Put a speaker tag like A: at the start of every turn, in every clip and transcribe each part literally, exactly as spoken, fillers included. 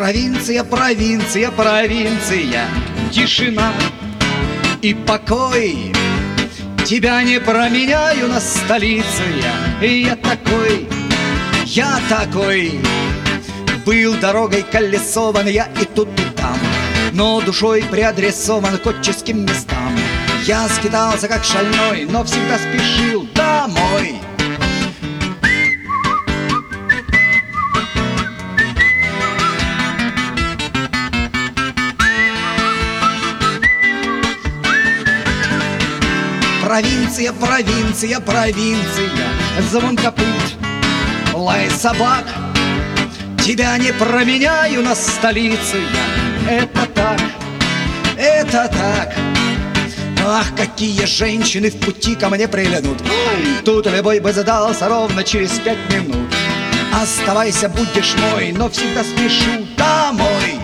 A: Провинция, провинция, провинция, тишина и покой. Тебя не променяю на столице я. Я такой, я такой. Был дорогой колесован я и тут, и там, но душой приадресован к отческим местам. Я скитался как шальной, но всегда спешил домой. Провинция, провинция, провинция, звон копыт, лай собак. Тебя не променяю на столице я. Это так, это так. Ах, какие женщины в пути ко мне прилянут. Тут любой бы задался ровно через пять минут. Оставайся, будешь мой, но всегда спешу домой.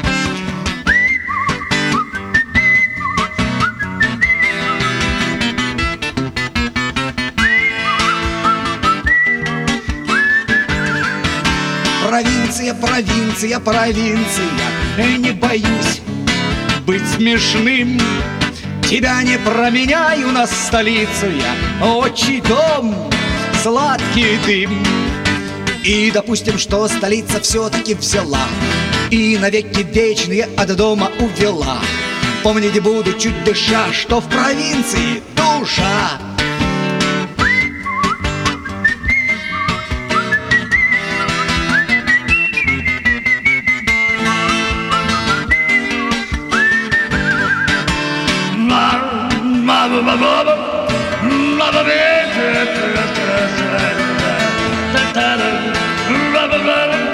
A: Провинция, провинция, провинция, не боюсь быть смешным. Тебя не променяю на столицу я. Отчий дом, сладкий дым. И допустим, что столица все-таки взяла и навеки вечные от дома увела. Помнить буду, чуть дыша, что в провинции душа.
B: Mama,